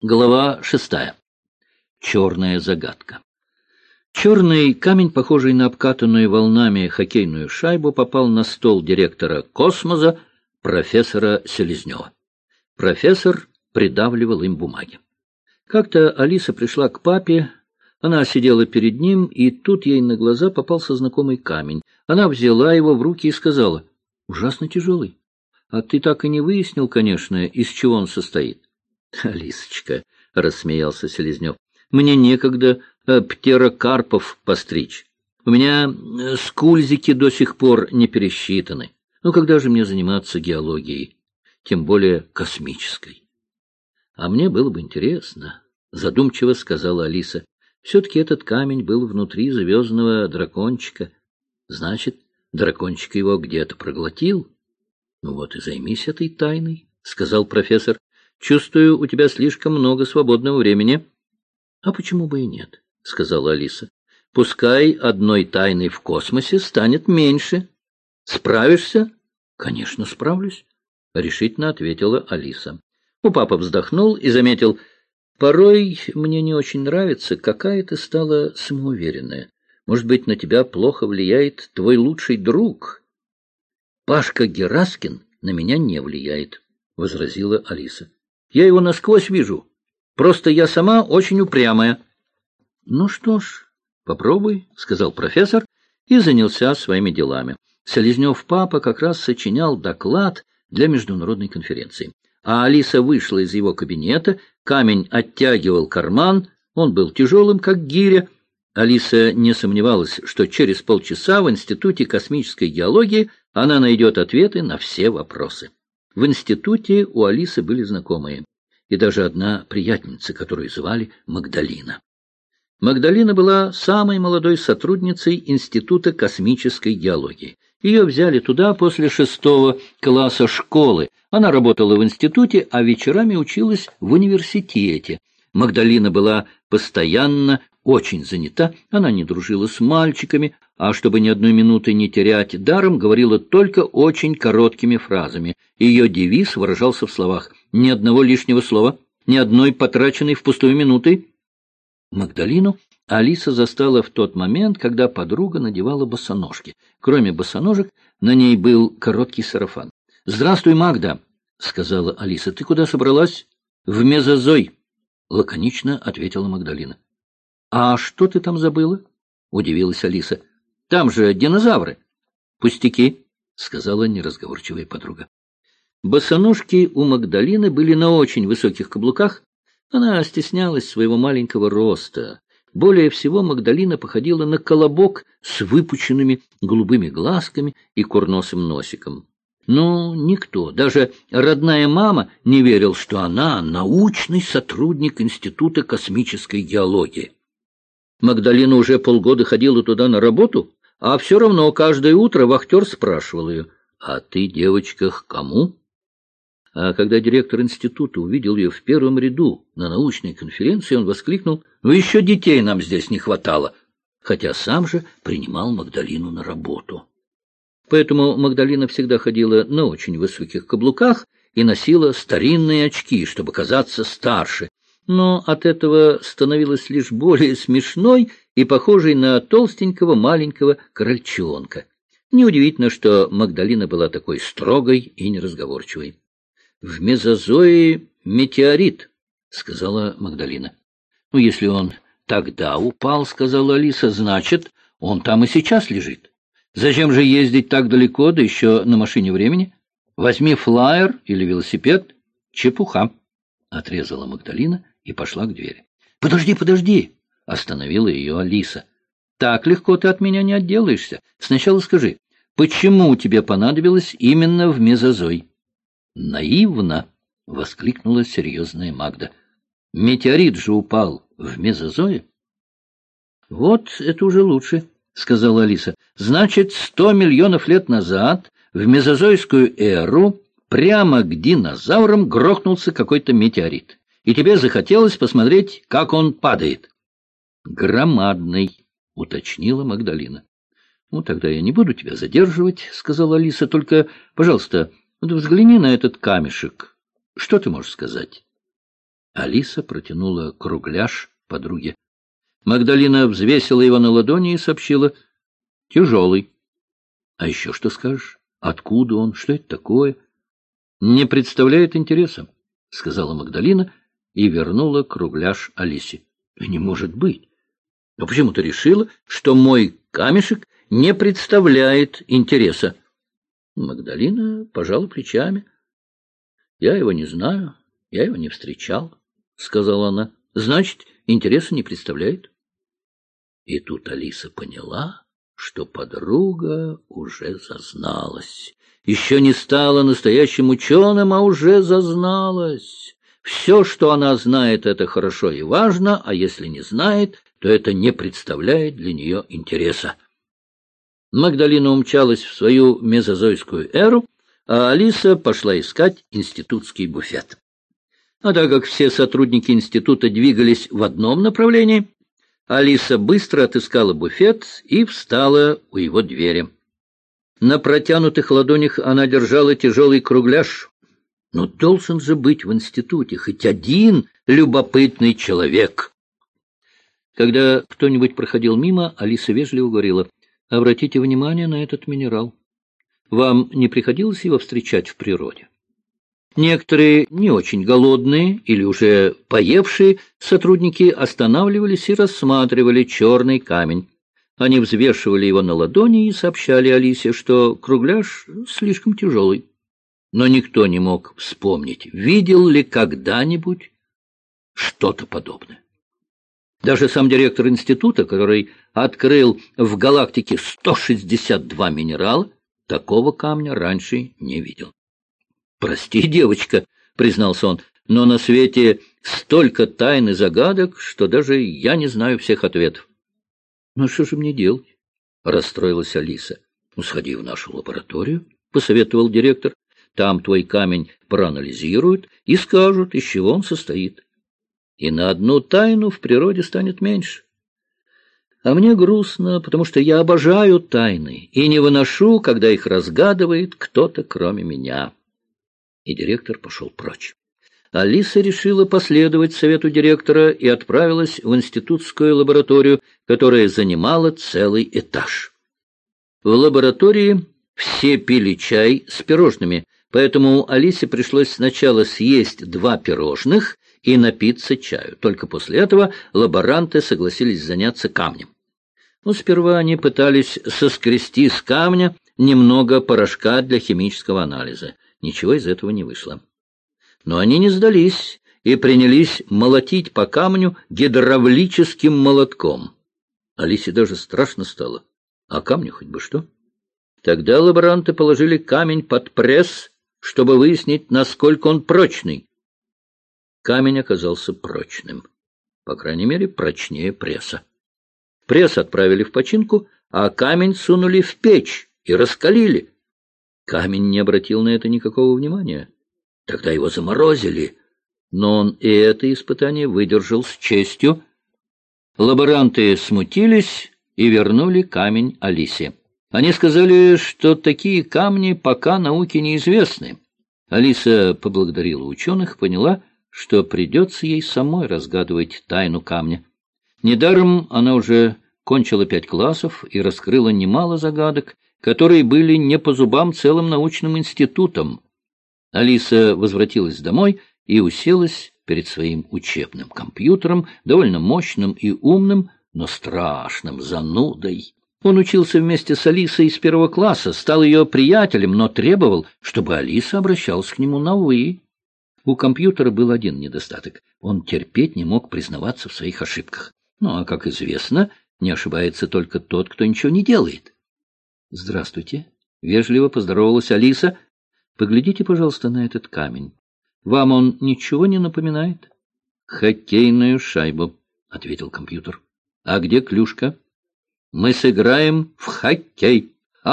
Глава 6. Черная загадка. Черный камень, похожий на обкатанную волнами хоккейную шайбу, попал на стол директора «Космоса» профессора Селезнева. Профессор придавливал им бумаги. Как-то Алиса пришла к папе, она сидела перед ним, и тут ей на глаза попался знакомый камень. Она взяла его в руки и сказала: «Ужасно тяжелый. А ты так и не выяснил, конечно, из чего он состоит». «Алисочка», — рассмеялся Селезнев, — «мне некогда птерокарпов постричь. У меня скульзики до сих пор не пересчитаны. Ну, когда же мне заниматься геологией, тем более космической?» «А мне было бы интересно», — задумчиво сказала Алиса. «Все-таки этот камень был внутри звездного дракончика. Значит, дракончик его где-то проглотил?» «Ну вот и займись этой тайной», — сказал профессор. «Чувствую, у тебя слишком много свободного времени». «А почему бы и нет?» — сказала Алиса. «Пускай одной тайной в космосе станет меньше. Справишься?» «Конечно, справлюсь», — решительно ответила Алиса. Папа вздохнул и заметил: «Порой мне не очень нравится, какая ты стала самоуверенная. Может быть, на тебя плохо влияет твой лучший друг?» «Пашка Гераскин на меня не влияет», — возразила Алиса. «Я его насквозь вижу. Просто я сама очень упрямая». «Ну что ж, попробуй», — сказал профессор и занялся своими делами. Селезнев папа как раз сочинял доклад для международной конференции. А Алиса вышла из его кабинета, камень оттягивал карман, он был тяжелым, как гиря. Алиса не сомневалась, что через полчаса в Институте космической геологии она найдет ответы на все вопросы. В институте у Алисы были знакомые, и даже одна приятельница, которую звали Магдалина. Магдалина была самой молодой сотрудницей Института космической геологии. Ее взяли туда после 6 класса школы. Она работала в институте, а вечерами училась в университете. Магдалина была постоянно очень занята, она не дружила с мальчиками, а чтобы ни одной минуты не терять даром, говорила только очень короткими фразами. Ее девиз выражался в словах: «Ни одного лишнего слова, ни одной потраченной впустую минуты». Магдалину Алиса застала в тот момент, когда подруга надевала босоножки. Кроме босоножек, на ней был короткий сарафан. «Здравствуй, Магда», — сказала Алиса. «Ты куда собралась?» «В Мезозой», — лаконично ответила Магдалина. «А что ты там забыла?» — удивилась Алиса. «Там же динозавры». «Пустяки», — сказала неразговорчивая подруга. Босоножки у Магдалины были на очень высоких каблуках. Она стеснялась своего маленького роста. Более всего Магдалина походила на колобок с выпученными голубыми глазками и курносым носиком. Но никто, даже родная мама, не верил, что она научный сотрудник Института космической геологии. Магдалина уже полгода ходила туда на работу, а все равно каждое утро вахтер спрашивал ее: «А ты, девочка, к кому?» А когда директор института увидел ее в первом ряду на научной конференции, он воскликнул: «Ну еще детей нам здесь не хватало», хотя сам же принимал Магдалину на работу. Поэтому Магдалина всегда ходила на очень высоких каблуках и носила старинные очки, чтобы казаться старше, но от этого становилась лишь более смешной и похожей на толстенького маленького крольчонка. Неудивительно, что Магдалина была такой строгой и неразговорчивой. «В Мезозое метеорит», — сказала Магдалина. «Ну, если он тогда упал, — сказала Алиса, — значит, он там и сейчас лежит. Зачем же ездить так далеко, да еще на машине времени? Возьми флаер или велосипед». «Чепуха», — отрезала Магдалина и пошла к двери. «Подожди, подожди», — остановила ее Алиса. «Так легко ты от меня не отделаешься. Сначала скажи, почему тебе понадобилось именно в Мезозой?» «Наивно!» — воскликнула серьезная Магда. «Метеорит же упал в Мезозое». «Вот это уже лучше», — сказала Алиса. «Значит, 100 миллионов лет назад, в мезозойскую эру, прямо к динозаврам грохнулся какой-то метеорит, и тебе захотелось посмотреть, как он падает». «Громадный», — уточнила Магдалина. «Ну, тогда я не буду тебя задерживать», — сказала Алиса. «Только, пожалуйста, взгляни на этот камешек. Что ты можешь сказать?» Алиса протянула кругляш подруге. Магдалина взвесила его на ладони и сообщила: тяжелый. А еще что скажешь? Откуда он? Что это такое? Не представляет интереса, сказала Магдалина и вернула кругляш Алисе. Не может быть. Но почему ты решила, что мой камешек не представляет интереса? Магдалина пожала плечами. Я его не знаю, я его не встречал, сказала она. Значит, интереса не представляет. И тут Алиса поняла, что подруга уже зазналась. Еще не стала настоящим ученым, а уже зазналась. Все, что она знает, это хорошо и важно, а если не знает, то это не представляет для нее интереса. Магдалина умчалась в свою мезозойскую эру, а Алиса пошла искать институтский буфет. А так как все сотрудники института двигались в одном направлении, Алиса быстро отыскала буфет и встала у его двери. На протянутых ладонях она держала тяжелый кругляш. Но должен же быть в институте хоть один любопытный человек. Когда кто-нибудь проходил мимо, Алиса вежливо говорила: обратите внимание на этот минерал. Вам не приходилось его встречать в природе? Некоторые не очень голодные или уже поевшие сотрудники останавливались и рассматривали черный камень. Они взвешивали его на ладони и сообщали Алисе, что кругляш слишком тяжелый. Но никто не мог вспомнить, видел ли когда-нибудь что-то подобное. Даже сам директор института, который открыл в галактике 162 минерала, такого камня раньше не видел. «Прости, девочка», — признался он, — «но на свете столько тайн и загадок, что даже я не знаю всех ответов». «Ну что же мне делать?» — расстроилась Алиса. «Сходи в нашу лабораторию», — посоветовал директор. «Там твой камень проанализируют и скажут, из чего он состоит. И на одну тайну в природе станет меньше. А мне грустно, потому что я обожаю тайны и не выношу, когда их разгадывает кто-то, кроме меня». И директор пошел прочь. Алиса решила последовать совету директора и отправилась в институтскую лабораторию, которая занимала целый этаж. В лаборатории все пили чай с пирожными, поэтому Алисе пришлось сначала съесть 2 пирожных и напиться чаю. Только после этого лаборанты согласились заняться камнем. Но сперва они пытались соскрести с камня немного порошка для химического анализа. Ничего из этого не вышло. Но они не сдались и принялись молотить по камню гидравлическим молотком. Алисе даже страшно стало. А камню хоть бы что. Тогда лаборанты положили камень под пресс, чтобы выяснить, насколько он прочный. Камень оказался прочным. По крайней мере, прочнее пресса. Пресс отправили в починку, а камень сунули в печь и раскалили. Камень не обратил на это никакого внимания. Тогда его заморозили, но он и это испытание выдержал с честью. Лаборанты смутились и вернули камень Алисе. Они сказали, что такие камни пока науке неизвестны. Алиса поблагодарила ученых, поняла, что придется ей самой разгадывать тайну камня. Недаром она уже кончила 5 классов и раскрыла немало загадок, которые были не по зубам целым научным институтам. Алиса возвратилась домой и уселась перед своим учебным компьютером, довольно мощным и умным, но страшным занудой. Он учился вместе с Алисой из 1 класса, стал ее приятелем, но требовал, чтобы Алиса обращалась к нему на «вы». У компьютера был один недостаток — он терпеть не мог признаваться в своих ошибках. Ну, а, как известно, не ошибается только тот, кто ничего не делает. «Здравствуйте», — вежливо поздоровалась Алиса. «Поглядите, пожалуйста, на этот камень. Вам он ничего не напоминает?» «Хоккейную шайбу», — ответил компьютер. «А где клюшка?» «Мы сыграем в хоккей.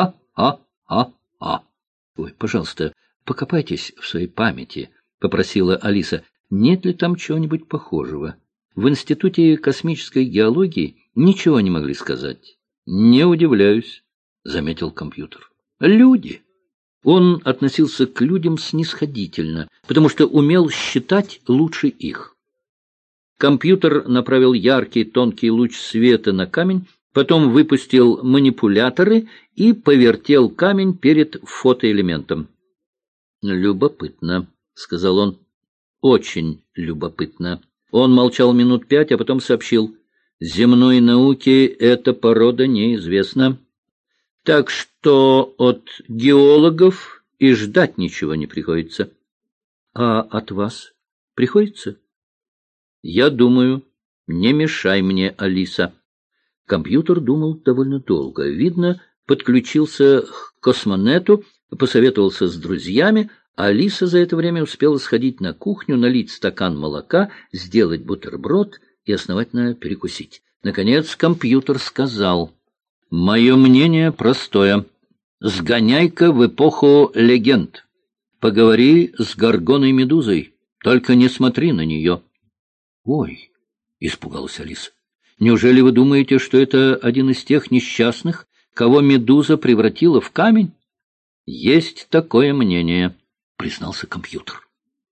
А-а-а-а». «Ой, пожалуйста, покопайтесь в своей памяти», — попросила Алиса. «Нет ли там чего-нибудь похожего? В Институте космической геологии ничего не могли сказать». «Не удивляюсь», — заметил компьютер. «Люди». Он относился к людям снисходительно, потому что умел считать лучше их. Компьютер направил яркий тонкий луч света на камень, потом выпустил манипуляторы и повертел камень перед фотоэлементом. «Любопытно», — сказал он. «Очень любопытно». Он молчал минут 5, а потом сообщил: «Земной науке эта порода неизвестна, так что от геологов и ждать ничего не приходится». «А от вас приходится?» «Я думаю, не мешай мне, Алиса». Компьютер думал довольно долго. Видно, подключился к космонету, посоветовался с друзьями, а Алиса за это время успела сходить на кухню, налить стакан молока, сделать бутерброд и основательно перекусить. Наконец компьютер сказал: «Мое мнение простое. Сгоняй-ка в эпоху легенд. Поговори с Горгоной Медузой, только не смотри на нее». «Ой!» — испугалась Алиса. «Неужели вы думаете, что это один из тех несчастных, кого Медуза превратила в камень?» «Есть такое мнение», — признался компьютер.